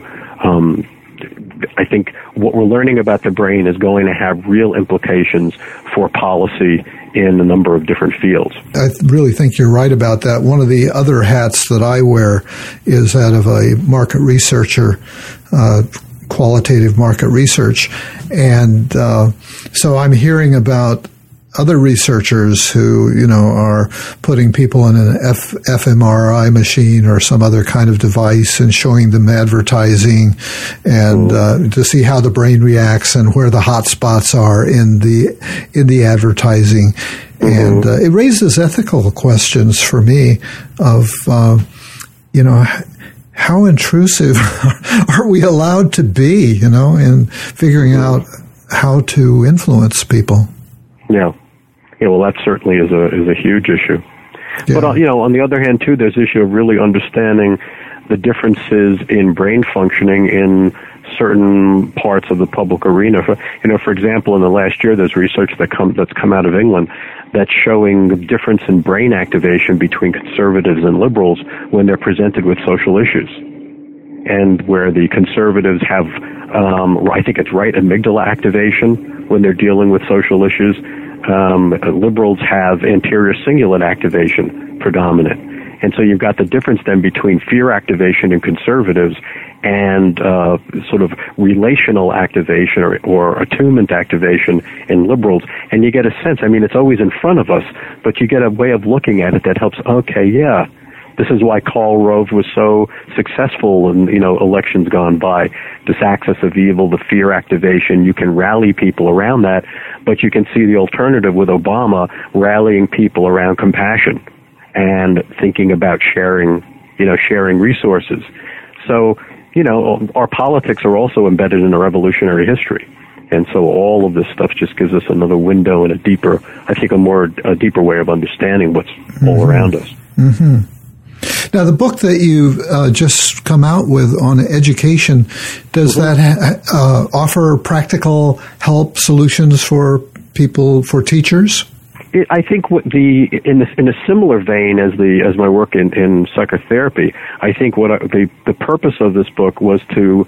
I think what we're learning about the brain is going to have real implications for policy in a number of different fields. I really think you're right about that. One of the other hats that I wear is that of a market researcher, qualitative market research. And so I'm hearing about other researchers who, are putting people in an fMRI machine or some other kind of device and showing them advertising and to see how the brain reacts and where the hot spots are in the advertising. And it raises ethical questions for me of, how intrusive are we allowed to be, in figuring out how to influence people? Yeah. Yeah, well, that certainly is a huge issue. Yeah. But, on the other hand, too, there's the issue of really understanding the differences in brain functioning in certain parts of the public arena. For example, in the last year, there's research that's come out of England that's showing the difference in brain activation between conservatives and liberals when they're presented with social issues. And where the conservatives have, I think it's right amygdala activation when they're dealing with social issues. Liberals have anterior cingulate activation predominant. And so you've got the difference then between fear activation in conservatives and sort of relational activation or attunement activation in liberals. And you get a sense, I mean, it's always in front of us, but you get a way of looking at it that helps, okay, yeah, this is why Karl Rove was so successful in, elections gone by. This axis of evil, the fear activation, you can rally people around that, but you can see the alternative with Obama rallying people around compassion and thinking about sharing resources. So, our politics are also embedded in a revolutionary history. And so all of this stuff just gives us another window and a deeper way of understanding what's all around us. Mm-hmm. Now, the book that you've just come out with on education, does that offer practical help solutions for people, for teachers? I think in a similar vein as my work in psychotherapy, I think the purpose of this book was to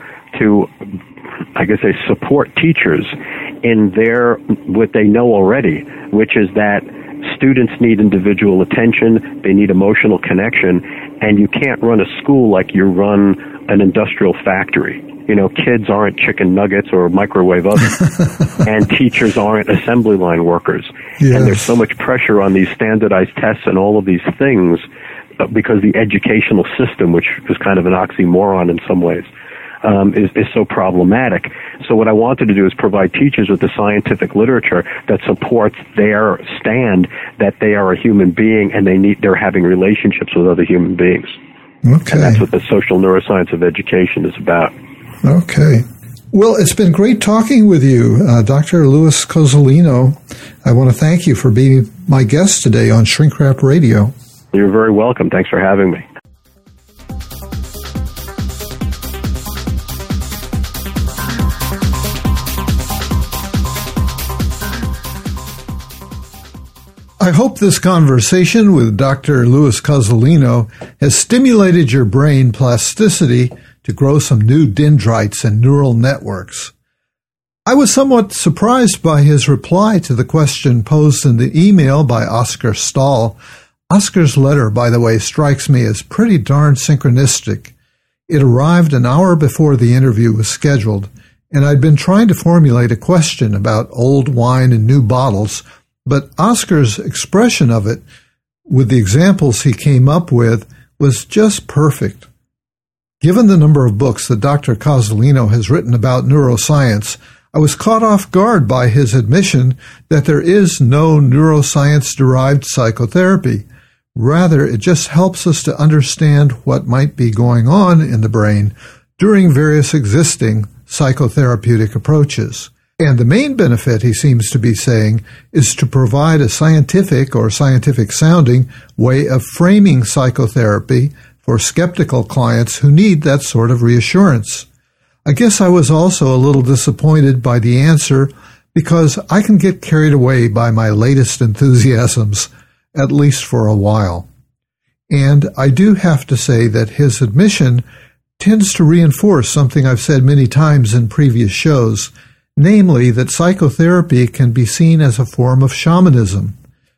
I guess support teachers in what they know already, which is that students need individual attention, they need emotional connection, and you can't run a school like you run an industrial factory. Kids aren't chicken nuggets or microwave ovens, and teachers aren't assembly line workers. Yes. And there's so much pressure on these standardized tests and all of these things because the educational system, which is kind of an oxymoron in some ways, is so problematic. So what I wanted to do is provide teachers with the scientific literature that supports their stand that they are a human being and they're having relationships with other human beings. Okay. And that's what the social neuroscience of education is about. Okay. Well, it's been great talking with you, Dr. Louis Cozolino. I want to thank you for being my guest today on Shrink Rap Radio. You're very welcome. Thanks for having me. I hope this conversation with Dr. Louis Cozolino has stimulated your brain plasticity to grow some new dendrites and neural networks. I was somewhat surprised by his reply to the question posed in the email by Oscar Stahl. Oscar's letter, by the way, strikes me as pretty darn synchronistic. It arrived an hour before the interview was scheduled, and I'd been trying to formulate a question about old wine in new bottles, but Oscar's expression of it, with the examples he came up with, was just perfect. Given the number of books that Dr. Cozolino has written about neuroscience, I was caught off guard by his admission that there is no neuroscience-derived psychotherapy. Rather, it just helps us to understand what might be going on in the brain during various existing psychotherapeutic approaches. And the main benefit, he seems to be saying, is to provide a scientific or scientific-sounding way of framing psychotherapy for skeptical clients who need that sort of reassurance. I guess I was also a little disappointed by the answer because I can get carried away by my latest enthusiasms, at least for a while. And I do have to say that his admission tends to reinforce something I've said many times in previous shows, namely that psychotherapy can be seen as a form of shamanism.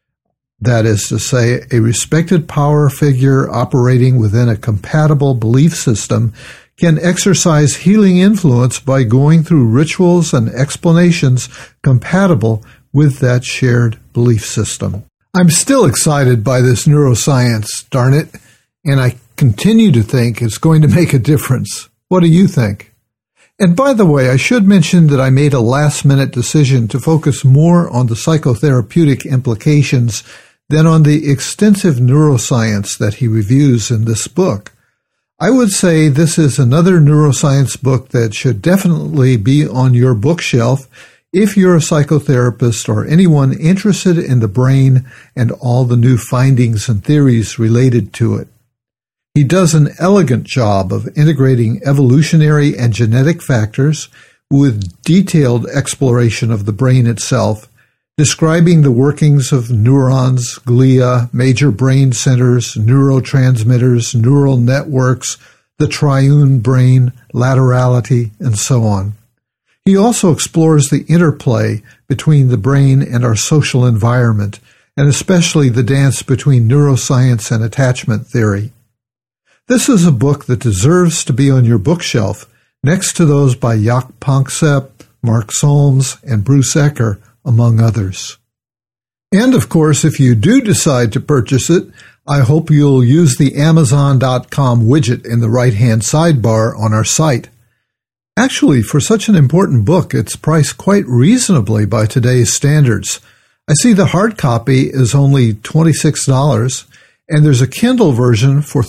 That is to say, a respected power figure operating within a compatible belief system can exercise healing influence by going through rituals and explanations compatible with that shared belief system. I'm still excited by this neuroscience, darn it, and I continue to think it's going to make a difference. What do you think? And by the way, I should mention that I made a last-minute decision to focus more on the psychotherapeutic implications than on the extensive neuroscience that he reviews in this book. I would say this is another neuroscience book that should definitely be on your bookshelf if you're a psychotherapist or anyone interested in the brain and all the new findings and theories related to it. He does an elegant job of integrating evolutionary and genetic factors with detailed exploration of the brain itself, describing the workings of neurons, glia, major brain centers, neurotransmitters, neural networks, the triune brain, laterality, and so on. He also explores the interplay between the brain and our social environment, and especially the dance between neuroscience and attachment theory. This is a book that deserves to be on your bookshelf, next to those by Jaak Panksepp, Mark Solms, and Bruce Ecker, among others. And of course, if you do decide to purchase it, I hope you'll use the Amazon.com widget in the right-hand sidebar on our site. Actually, for such an important book, it's priced quite reasonably by today's standards. I see the hard copy is only $26, and there's a Kindle version for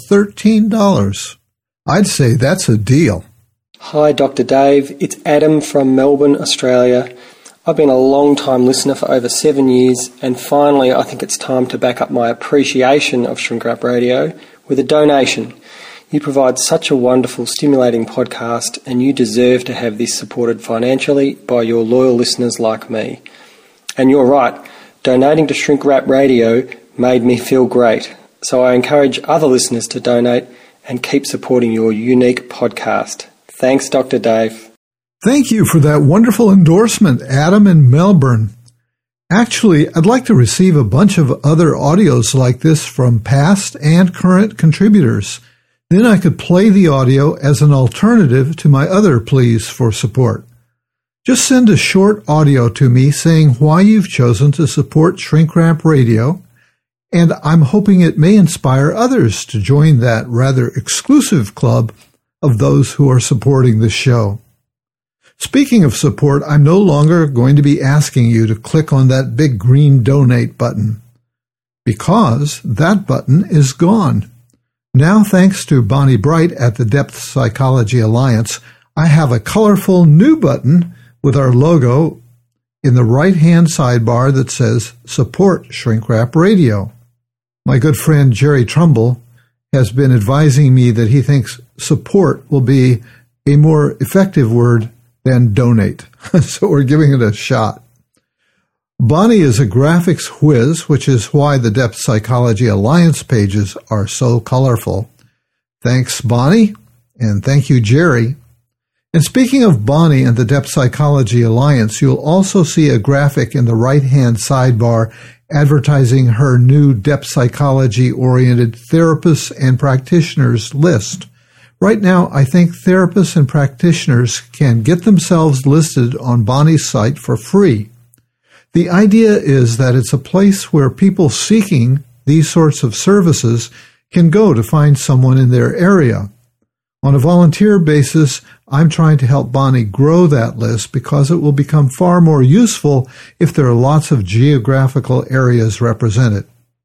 $13. I'd say that's a deal. Hi, Dr. Dave. It's Adam from Melbourne, Australia. I've been a long-time listener for over 7 years, and finally I think it's time to back up my appreciation of Shrink Rap Radio with a donation. You provide such a wonderful, stimulating podcast, and you deserve to have this supported financially by your loyal listeners like me. And you're right, donating to Shrink Rap Radio made me feel great. So I encourage other listeners to donate and keep supporting your unique podcast. Thanks, Dr. Dave. Thank you for that wonderful endorsement, Adam in Melbourne. Actually, I'd like to receive a bunch of other audios like this from past and current contributors. Then I could play the audio as an alternative to my other pleas for support. Just send a short audio to me saying why you've chosen to support Shrink Rap Radio, and I'm hoping it may inspire others to join that rather exclusive club of those who are supporting this show. Speaking of support, I'm no longer going to be asking you to click on that big green donate button, because that button is gone. Now, thanks to Bonnie Bright at the Depth Psychology Alliance, I have a colorful new button with our logo in the right-hand sidebar that says Support Shrink Rap Radio. My good friend Jerry Trumbull has been advising me that he thinks support will be a more effective word than donate, so we're giving it a shot. Bonnie is a graphics whiz, which is why the Depth Psychology Alliance pages are so colorful. Thanks, Bonnie, and thank you, Jerry. And speaking of Bonnie and the Depth Psychology Alliance, you'll also see a graphic in the right-hand sidebar advertising her new depth psychology-oriented therapists and practitioners list. Right now, I think therapists and practitioners can get themselves listed on Bonnie's site for free. The idea is that it's a place where people seeking these sorts of services can go to find someone in their area. On a volunteer basis, I'm trying to help Bonnie grow that list because it will become far more useful if there are lots of geographical areas represented.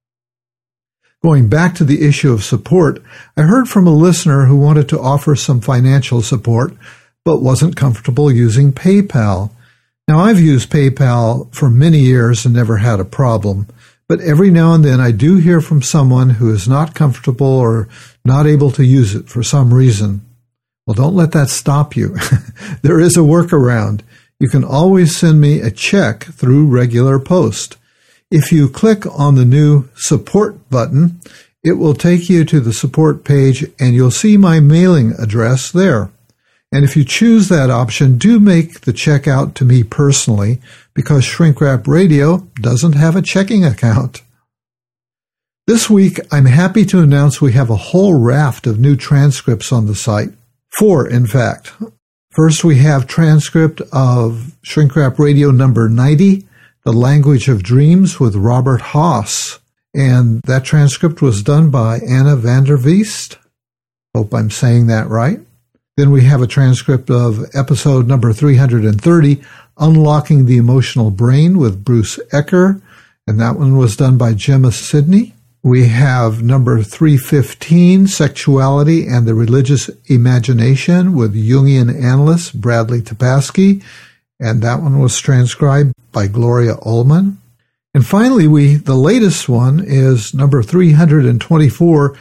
Going back to the issue of support, I heard from a listener who wanted to offer some financial support but wasn't comfortable using PayPal. Now, I've used PayPal for many years and never had a problem, but every now and then I do hear from someone who is not comfortable or not able to use it for some reason. Well, don't let that stop you. There is a workaround. You can always send me a check through regular post. If you click on the new support button, it will take you to the support page and you'll see my mailing address there. And if you choose that option, do make the check out to me personally, because Shrink Rap Radio doesn't have a checking account. This week, I'm happy to announce we have a whole raft of new transcripts on the site. 4, in fact. First, we have transcript of Shrink Rap Radio number 90, The Language of Dreams with Robert Haas. And that transcript was done by Anna van der Vest. Hope I'm saying that right. Then we have a transcript of episode number 330, Unlocking the Emotional Brain with Bruce Ecker, and that one was done by Gemma Sidney. We have number 315, Sexuality and the Religious Imagination with Jungian analyst Bradley Topaski, and that one was transcribed by Gloria Ullman. And finally, the latest one is number 324,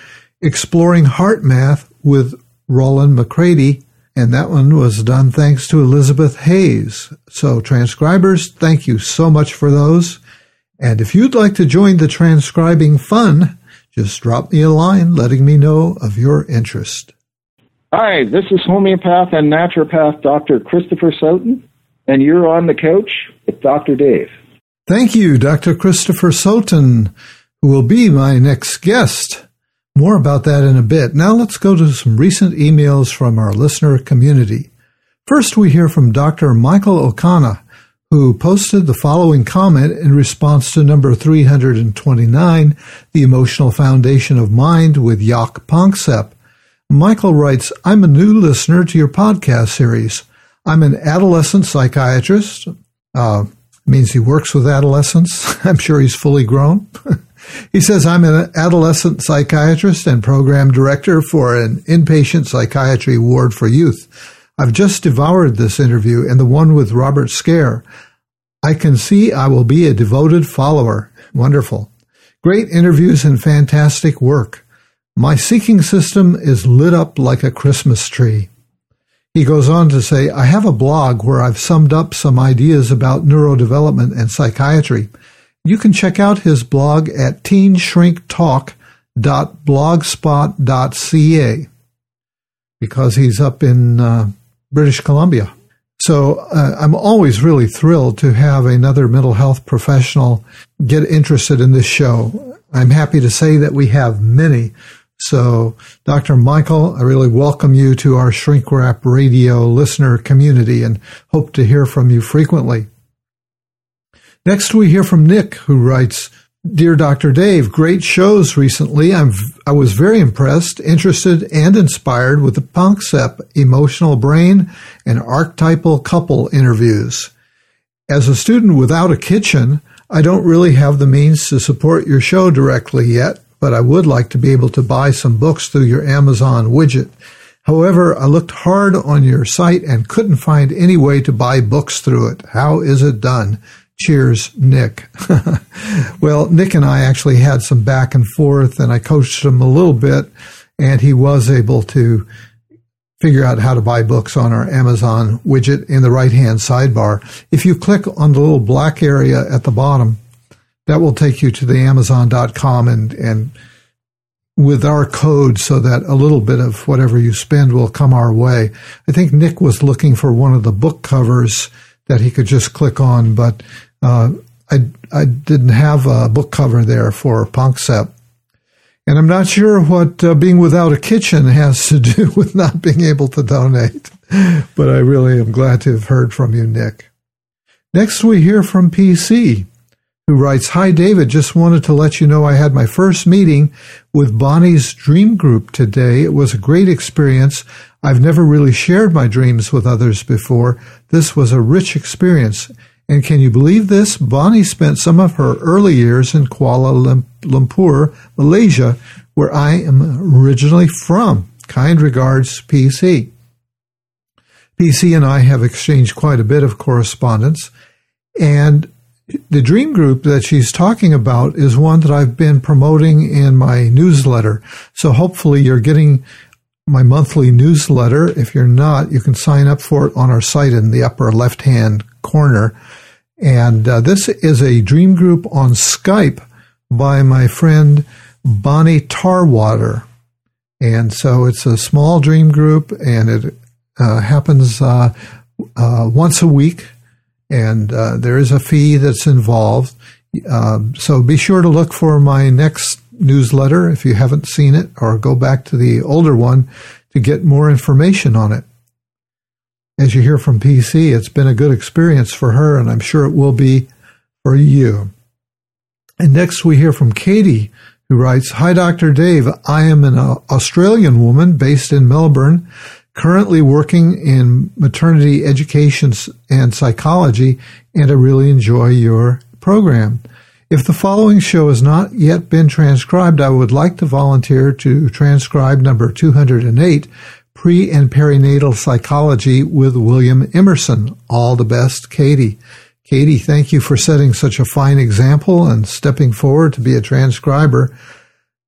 Exploring Heart Math with Roland McCready, and that one was done thanks to Elizabeth Hayes. So transcribers, thank you so much for those. And if you'd like to join the transcribing fun, just drop me a line letting me know of your interest. Hi, this is homeopath and naturopath Dr. Christopher Soton, and you're on the couch with Dr. Dave. Thank you, Dr. Christopher Soton, who will be my next guest. More about that in a bit. Now let's go to some recent emails from our listener community. First, we hear from Dr. Michael Okana, who posted the following comment in response to number 329, The Emotional Foundation of Mind with Jaak Panksepp. Michael writes, I'm a new listener to your podcast series. I'm an adolescent psychiatrist. Means he works with adolescents. I'm sure he's fully grown. He says, I'm an adolescent psychiatrist and program director for an inpatient psychiatry ward for youth. I've just devoured this interview and the one with Robert Scare. I can see I will be a devoted follower. Wonderful. Great interviews and fantastic work. My seeking system is lit up like a Christmas tree. He goes on to say, I have a blog where I've summed up some ideas about neurodevelopment and psychiatry. You can check out his blog at teenshrinktalk.blogspot.ca because he's up in British Columbia. So I'm always really thrilled to have another mental health professional get interested in this show. I'm happy to say that we have many. So, Dr. Michael, I really welcome you to our Shrink Rap Radio listener community and hope to hear from you frequently. Next, we hear from Nick, who writes, Dear Dr. Dave, great shows recently. I was very impressed, interested, and inspired with the Panksepp Emotional Brain and Archetypal Couple interviews. As a student without a kitchen, I don't really have the means to support your show directly yet, but I would like to be able to buy some books through your Amazon widget. However, I looked hard on your site and couldn't find any way to buy books through it. How is it done? Cheers, Nick. Well, Nick and I actually had some back and forth, and I coached him a little bit, and he was able to figure out how to buy books on our Amazon widget in the right-hand sidebar. If you click on the little black area at the bottom, that will take you to the Amazon.com and with our code so that a little bit of whatever you spend will come our way. I think Nick was looking for one of the book covers that he could just click on, but I didn't have a book cover there for Panksepp. And I'm not sure what being without a kitchen has to do with not being able to donate, but I really am glad to have heard from you, Nick. Next, we hear from PC, who writes, Hi, David. Just wanted to let you know I had my first meeting with Bonnie's Dream Group today. It was a great experience. I've never really shared my dreams with others before. This was a rich experience. And can you believe this? Bonnie spent some of her early years in Kuala Lumpur, Malaysia, where I am originally from. Kind regards, PC. PC and I have exchanged quite a bit of correspondence, and the dream group that she's talking about is one that I've been promoting in my newsletter. So hopefully you're getting my monthly newsletter. If you're not, you can sign up for it on our site in the upper left-hand corner. And this is a dream group on Skype by my friend Bonnie Tarwater. And so it's a small dream group, and it happens once a week. And there is a fee that's involved. So be sure to look for my next newsletter if you haven't seen it, or go back to the older one to get more information on it. As you hear from PC, it's been a good experience for her, and I'm sure it will be for you. And next we hear from Katie, who writes, Hi, Dr. Dave. I am an Australian woman based in Melbourne, currently working in maternity education and psychology, and I really enjoy your program. If the following show has not yet been transcribed, I would like to volunteer to transcribe number 208, Pre- and Perinatal Psychology with William Emerson. All the best, Katie. Katie, thank you for setting such a fine example and stepping forward to be a transcriber.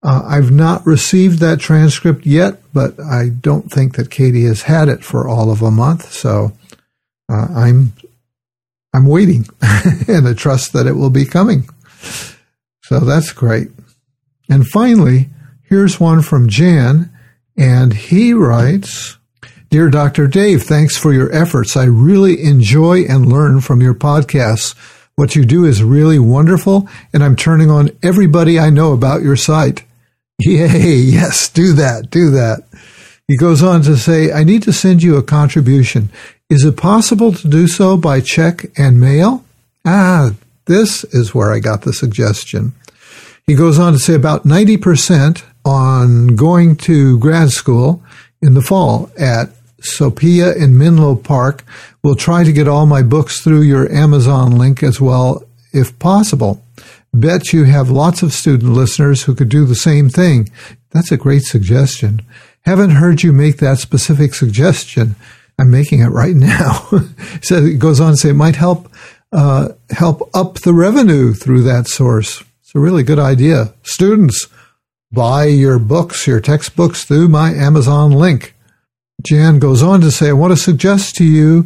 I've not received that transcript yet, but I don't think that Katie has had it for all of a month, so I'm waiting, and I trust that it will be coming. So that's great. And finally, here's one from Jan, and he writes, Dear Dr. Dave, thanks for your efforts. I really enjoy and learn from your podcasts. What you do is really wonderful, and I'm turning on everybody I know about your site. Yay, yes, do that. He goes on to say, I need to send you a contribution. Is it possible to do so by check and mail? This is where I got the suggestion. He goes on to say about 90% on going to grad school in the fall at Sophia in Menlo Park. We'll try to get all my books through your Amazon link as well, if possible. Bet you have lots of student listeners who could do the same thing. That's a great suggestion. Haven't heard you make that specific suggestion. I'm making it right now. So it goes on to say it might help up the revenue through that source. It's a really good idea. Students, buy your books, your textbooks through my Amazon link. Jan goes on to say, I want to suggest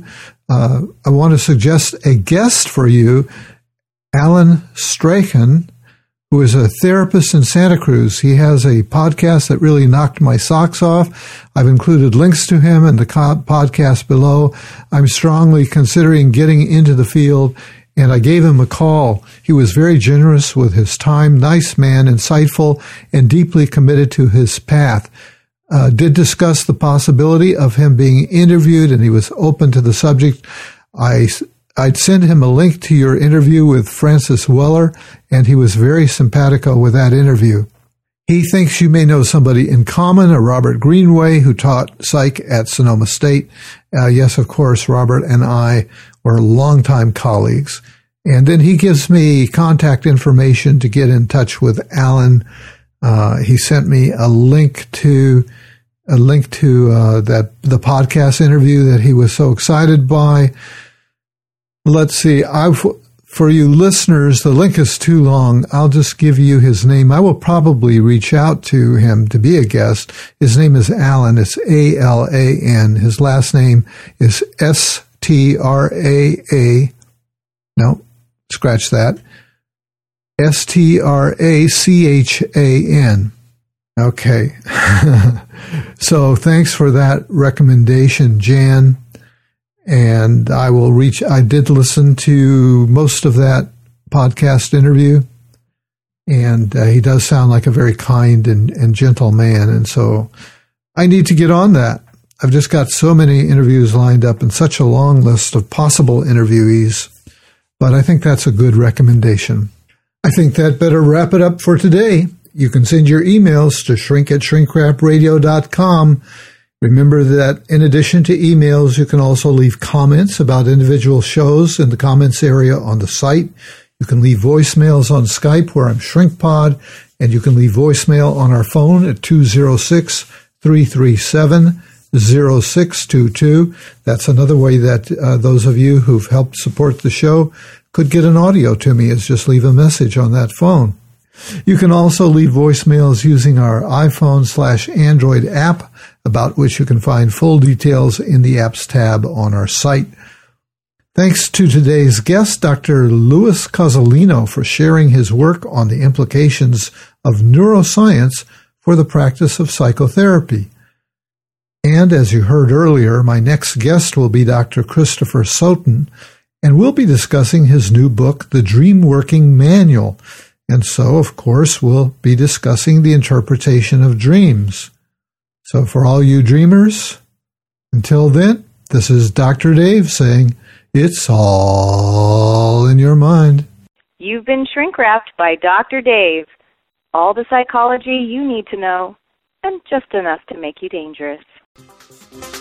a guest for you, Alan Strachan, who is a therapist in Santa Cruz. He has a podcast that really knocked my socks off. I've included links to him in the podcast below. I'm strongly considering getting into the field, and I gave him a call. He was very generous with his time, nice man, insightful, and deeply committed to his path. Did discuss the possibility of him being interviewed, and he was open to the subject. I'd send him a link to your interview with Francis Weller, and he was very simpatico with that interview. He thinks you may know somebody in common, a Robert Greenway, who taught psych at Sonoma State. Yes, of course, Robert and I were longtime colleagues. And then he gives me contact information to get in touch with Alan. He sent me a link to the podcast interview that he was so excited by. Let's see. For you listeners, the link is too long. I'll just give you his name. I will probably reach out to him to be a guest. His name is Alan. It's A-L-A-N. His last name is S-T-R-A-A. No, scratch that. S-T-R-A-C-H-A-N. Okay. So thanks for that recommendation, Jan. And I did listen to most of that podcast interview, and he does sound like a very kind and gentle man. And so I need to get on that. I've just got so many interviews lined up and such a long list of possible interviewees, but I think that's a good recommendation. I think that better wrap it up for today. You can send your emails to shrink@shrinkwrapradio.com. Remember that in addition to emails, you can also leave comments about individual shows in the comments area on the site. You can leave voicemails on Skype, where I'm ShrinkPod, and you can leave voicemail on our phone at 206-337-0622. That's another way that those of you who've helped support the show could get an audio to me, is just leave a message on that phone. You can also leave voicemails using our iPhone/Android app, about which you can find full details in the apps tab on our site. Thanks to today's guest, Dr. Louis Cozolino, for sharing his work on the implications of neuroscience for the practice of psychotherapy. And as you heard earlier, my next guest will be Dr. Christopher Soton, and we'll be discussing his new book, The Dream Working Manual. And so, of course, we'll be discussing the interpretation of dreams. So for all you dreamers, until then, this is Dr. Dave saying, it's all in your mind. You've been shrink-wrapped by Dr. Dave. All the psychology you need to know, and just enough to make you dangerous.